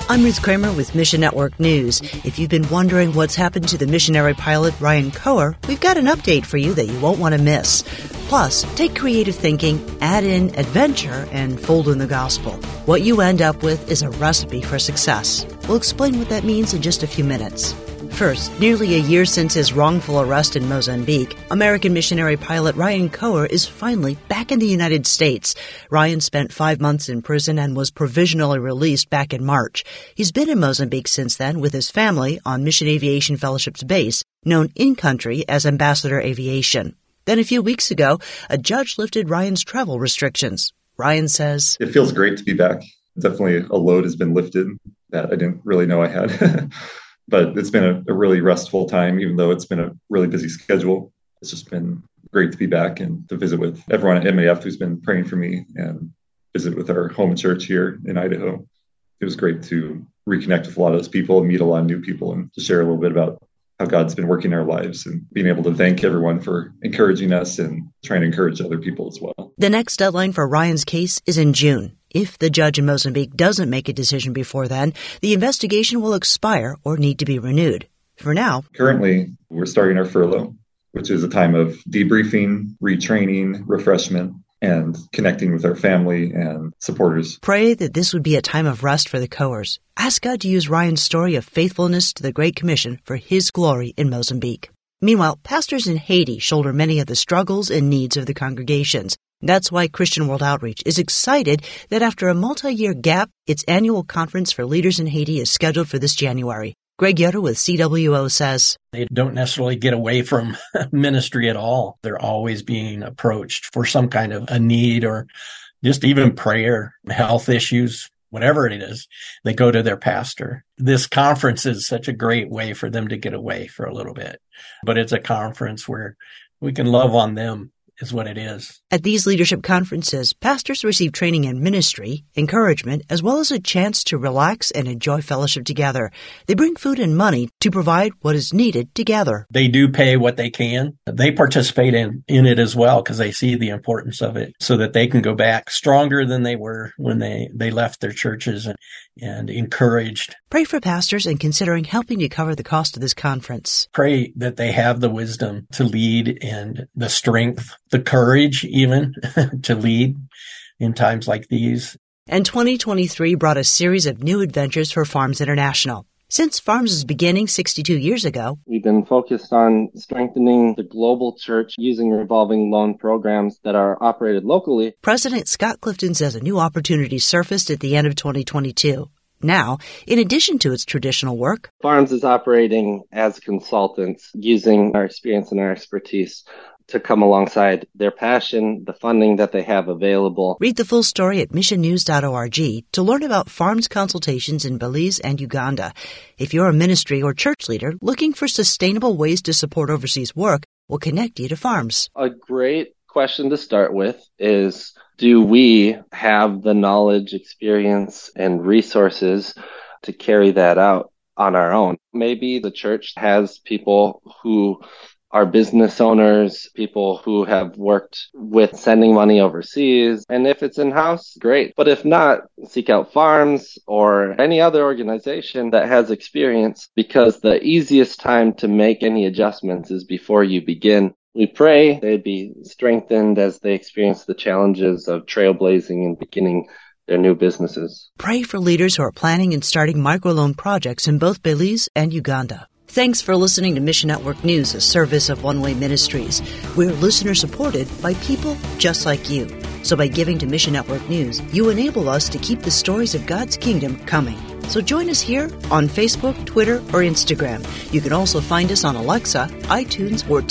I'm Ruth Kramer with Mission Network News. If you've been wondering what's happened to the missionary pilot Ryan Coer, we've got an update for you that you won't want to miss. Plus, take creative thinking, add in adventure, and fold in the gospel. What you end up with is a recipe for success. We'll explain what that means in just a few minutes. First, nearly a year since his wrongful arrest in Mozambique, American missionary pilot Ryan Coer is finally back in the United States. Ryan spent 5 months in prison and was provisionally released back in March. He's been in Mozambique since then with his family on Mission Aviation Fellowship's base, known in-country as Ambassador Aviation. Then a few weeks ago, a judge lifted Ryan's travel restrictions. Ryan says, "It feels great to be back. Definitely a load has been lifted that I didn't really know I had." But it's been a really restful time, even though it's been a really busy schedule. It's just been great to be back and to visit with everyone at MAF who's been praying for me and visit with our home church here in Idaho. It was great to reconnect with a lot of those people and meet a lot of new people and to share a little bit about how God's been working in our lives and being able to thank everyone for encouraging us and trying to encourage other people as well. The next deadline for Ryan's case is in June. If the judge in Mozambique doesn't make a decision before then, the investigation will expire or need to be renewed. For now, currently, we're starting our furlough, which is a time of debriefing, retraining, refreshment, and connecting with our family and supporters. Pray that this would be a time of rest for the Coers. Ask God to use Ryan's story of faithfulness to the Great Commission for His glory in Mozambique. Meanwhile, pastors in Haiti shoulder many of the struggles and needs of the congregations. That's why Christian World Outreach is excited that after a multi-year gap, its annual conference for leaders in Haiti is scheduled for this January. Greg Yoder with CWO says, "They don't necessarily get away from ministry at all. They're always being approached for some kind of a need or just even prayer, health issues, whatever it is. They go to their pastor. This conference is such a great way for them to get away for a little bit. But it's a conference where we can love on them. Is what it is." At these leadership conferences, pastors receive training in ministry, encouragement, as well as a chance to relax and enjoy fellowship together. They bring food and money to provide what is needed together. They do pay what they can. They participate in it as well because they see the importance of it so that they can go back stronger than they were when they left their churches and encouraged. Pray for pastors and considering helping to cover the cost of this conference. Pray that they have the wisdom to lead and the strength, the courage even to lead in times like these. And 2023 brought a series of new adventures for Farms International. Since Farms' beginning 62 years ago, we've been focused on strengthening the global church using revolving loan programs that are operated locally. President Scott Clifton says a new opportunity surfaced at the end of 2022. Now, in addition to its traditional work, Farms is operating as consultants using our experience and our expertise to come alongside their passion, the funding that they have available. Read the full story at missionnews.org to learn about Farms consultations in Belize and Uganda. If you're a ministry or church leader looking for sustainable ways to support overseas work, we'll connect you to Farms. A great question to start with is, do we have the knowledge, experience, and resources to carry that out on our own? Maybe the church has people who are business owners, people who have worked with sending money overseas. And if it's in-house, great. But if not, seek out Farms or any other organization that has experience, because the easiest time to make any adjustments is before you begin. We pray they'd be strengthened as they experience the challenges of trailblazing and beginning their new businesses. Pray for leaders who are planning and starting microloan projects in both Belize and Uganda. Thanks for listening to Mission Network News, a service of One Way Ministries. We're listener-supported by people just like you. So by giving to Mission Network News, you enable us to keep the stories of God's kingdom coming. So join us here on Facebook, Twitter, or Instagram. You can also find us on Alexa, iTunes, or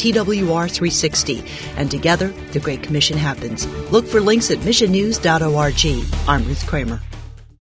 TWR360. And together, the Great Commission happens. Look for links at missionnews.org. I'm Ruth Kramer.